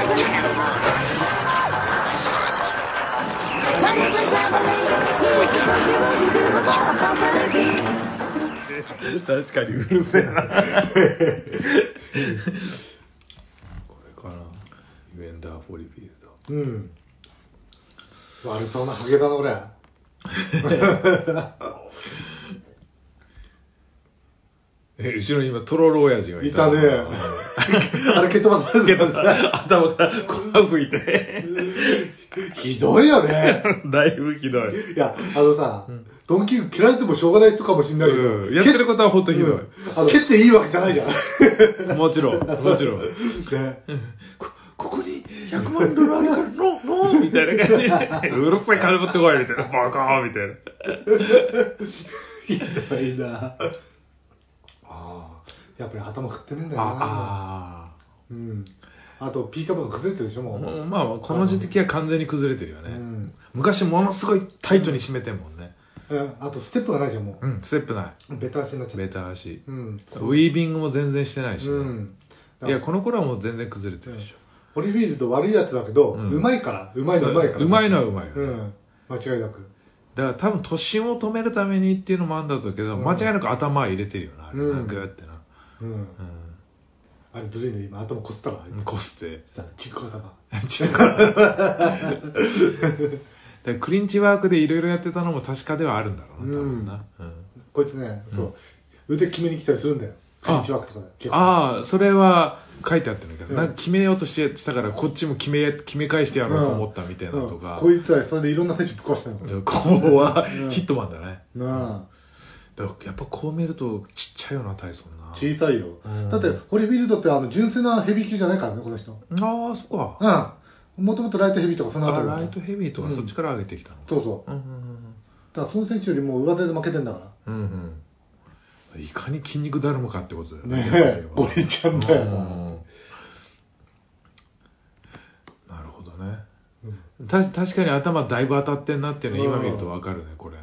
確かにうるせえな。これかな。イベンダーフォリフィールド。 うん。悪そうなハゲだな俺。 後ろに今トロロ親父がいた。 いたね。あれ蹴っ飛ばされてた。 頭から粉吹いて。 ひどいよね。 だいぶひどい。 いや、さ、ドンキー切られてもしょうがない人かもしれないけど、 やってることは本当ひどい。 蹴っていいわけじゃないじゃん。 もちろん、もちろん。 ね、 ここに100万ドルあるからノーみたいな感じで、うるさい金持ってこいみたいな、バカーみたいな。 ひどいな。やっぱり頭振ってねえんだよな。うん。あと、ピーカブが崩れてるでしょ、もう。 まあ、この時期は完全に崩れてるよね。昔ものすごいタイトに締めてんもんね。 あと、ステップがないじゃん、もう。 ステップない。 ベタ足になっちゃった。 ベタ足。 ウィービングも全然してないしね。いや、この頃はもう全然崩れてるでしょ。 ホリフィールド悪いやつだけど、うまいから。うまいのはうまいから。 うまいのはうまいよ。 間違いなく。 だから多分突進を止めるためにっていうのもあるんだろうけど、間違いなく頭は入れてるよな、グーってな。あれずるいね、今頭こすったら。 こすって。 チンコ頭。 クリンチワークでいろいろやってたのも確かではあるんだろうな、多分な。 こいつね、腕決めに来たりするんだよ。クリンチワークとかで。 ああ、それは書いてあってるけど、なんか決めようとしたからこっちも決め返してやろうと思ったみたいなとか。 こいつはそれでいろんな選手ぶっ壊したの。 こうはヒットマンだね。 なあ。 やっぱこう見るとちっちゃいよな、タイソンな。 小さいよ。だってホリフィールドって純粋なヘビー級じゃないからね、この人。 ああ、そっか。 もともとライトヘビーとかそのあたり。 ライトヘビーとかそっちから上げてきたの。 そうそう。だからその選手よりも上背で負けてんだから。 いかに筋肉だるまかってことだよね。 ねえ、ゴリちゃんだよな。 なるほどね。確かに頭だいぶ当たってんなっていうの今見ると分かるね、これね。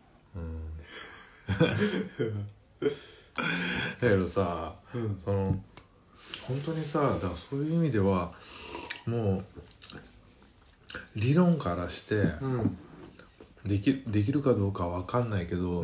だけどさ、本当にさ、だからそういう意味ではもう理論からして、できるかどうかは分かんないけど、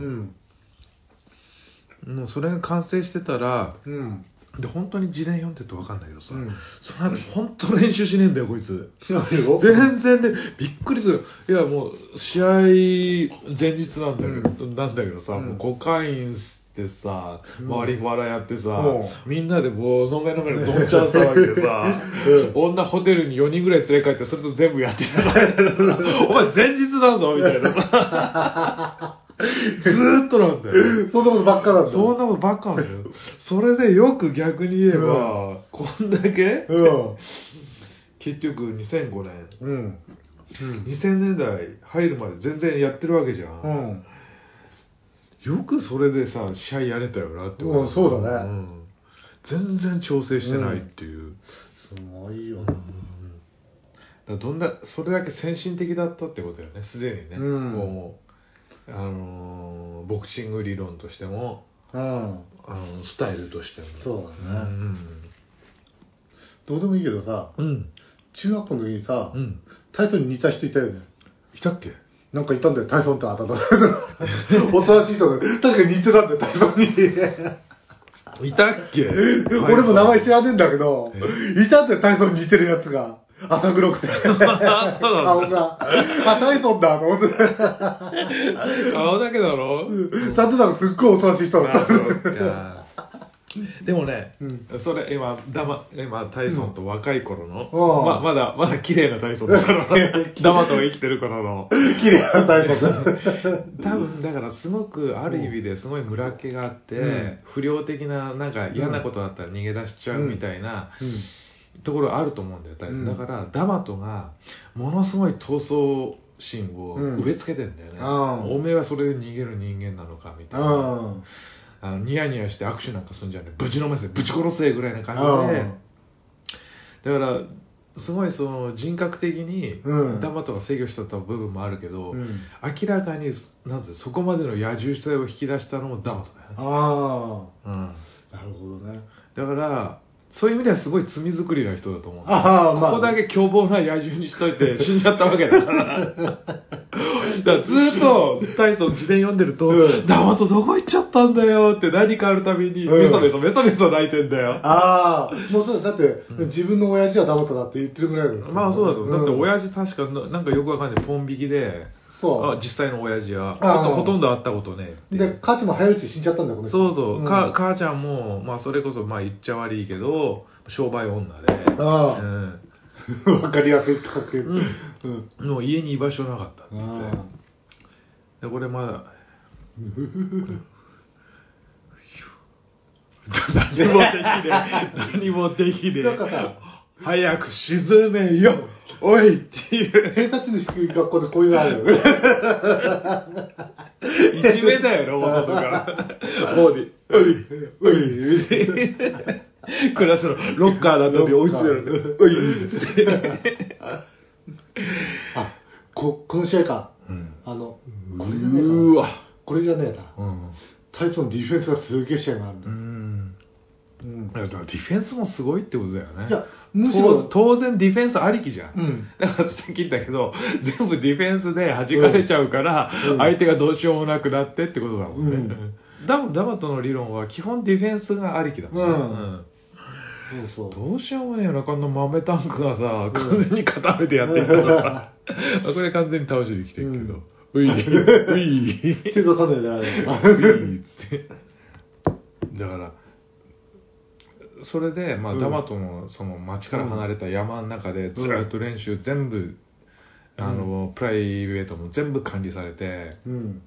もうそれが完成してたら、で本当に自伝読んでると分かんないけどさ、その後本当練習しねえんだよこいつ。全然ね、びっくりする。いやもう試合前日なんだけどさ、もうコカイン吸ってさ、マリファナやってさ、みんなでもう飲めどんちゃん騒ぎでさ、女ホテルに4人ぐらい連れ帰ってそれと全部やってた。お前前日だぞみたいなさ。ずーっとなんだよ。 そんなことばっかなんだよ。 そんなことばっかなんだよ。それでよく逆に言えば、こんだけ、結局2005年、2000年代入るまで全然やってるわけじゃん。よくそれでさ、試合やれたよなって思う。 そうだね。 全然調整してないっていう。 すごいよ。 それだけ先進的だったってことよね、すでにね。もうボクシング理論としても、スタイルとしても。 そうだね。どうでもいいけどさ、中学校の時にさ、タイソンに似た人いたよね。 いたっけ？ なんかいたんだよ、タイソンってあたた。おとなしい人で、確かに似てたんだよ、タイソンに。 いたっけ？ 俺も名前知らねえんだけど、いたんだよ、タイソンに似てるやつが。朝黒くて。顔が。タイソンだと思って。 顔だけだろ？ ちゃんとなんかすっごいおとなしい人だった。 でもね、それ今タイソンと若い頃の、まだ綺麗なタイソンだからダマとが生きてる頃の綺麗なタイソン多分だからすごくある意味ですごい村っ気があって、不良的ななんか嫌なことだったら逃げ出しちゃうみたいなところあると思うんだよ、タイソン。だからダマトがものすごい闘争心を植え付けてんだよね。おめえはそれで逃げる人間なのかみたいな。ニヤニヤして握手なんかするんじゃねえ、ぶちのめせ、ぶち殺せぐらいな感じで、だからすごいその人格的にダマトが制御した部分もあるけど、明らかになんてそこまでの野獣性を引き出したのもダマトだよね。 なるほどね。 だからそういう意味ではすごい罪作りな人だと思う。 あ、まあ、 ここだけ凶暴な野獣にしといて死んじゃったわけだから。だからずっとタイソン自伝読んでると、ダマトどこ行っちゃったんだよって何かあるたびにメソメソ泣いてんだよ。 ああ、もうそうだって、自分の親父はダマトだって言ってるぐらいです、ね。 まあそうだと。だって親父確かなんかよくわかんないポン引きで、そう実際の親父はほとんど会ったことねえで、母ちゃんも早いうち死んじゃったんだよね。 そうそう、母ちゃんも、まあそれこそまあ言っちゃ悪いけど商売女で、 わかりやすい使ってる、 もう家に居場所なかったって言って、でこれまだ何もできねえなんかさ、 早く沈めよおいっていう偏差値の低い学校でこういうのあるよね。 いじめだよな、元々から。もうで、おい、クラスのロッカーなどに追い詰められて、おい、 あ、この試合か。これじゃねえかな。 うわ。 これじゃねえな。タイソンディフェンスがすげえ試合があるんだ。 だからディフェンスもすごいってことだよね。 いや、むしろ当然ディフェンスありきじゃん。だからさっき言ったけど、全部ディフェンスで弾かれちゃうから、相手がどうしようもなくなってってことだもんね。ダマトの理論は基本ディフェンスがありきだもんね。どうしようもねえよな、こんな豆タンクがさ、完全に固めてやっていったから。これ完全に倒しに来てるけど。うい、 手出さないであれ。 うい、つって。だから、それで、まあ、ダマトのその町から離れた山の中でずっと練習全部、プライベートも全部管理されて、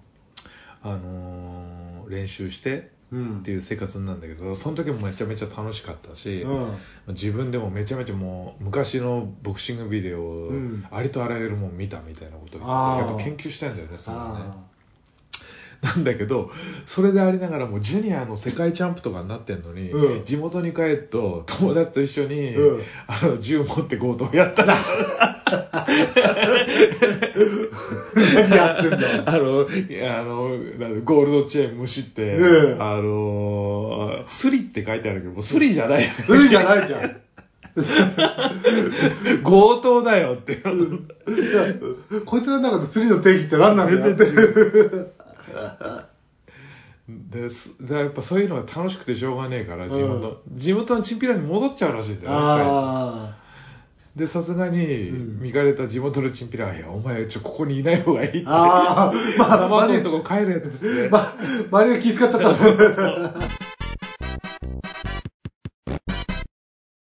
練習してっていう生活なんだけど、その時もめちゃめちゃ楽しかったし、自分でもめちゃめちゃもう昔のボクシングビデオをありとあらゆるもん見たみたいなことを言ってて、やっぱ研究したいんだよね、そのね。なんだけど、それでありながらもジュニアの世界チャンプとかになってんのに、地元に帰ると友達と一緒に、銃持って強盗やったら何やってんだゴールドチェーンむしって、スリって書いてあるけど、もうスリじゃない。 スリじゃないじゃん。 強盗だよって。 こいつらの中でスリの定義って何なんだよ。 全然違う。でやっぱそういうのが楽しくてしょうがねえから、地元のチンピラに戻っちゃうらしいんだよね。でさすがに見かれた地元のチンピラは、いやお前ここにいない方がいいって、黙ってるとこ帰れっつって、 周りが気遣っちゃったんです。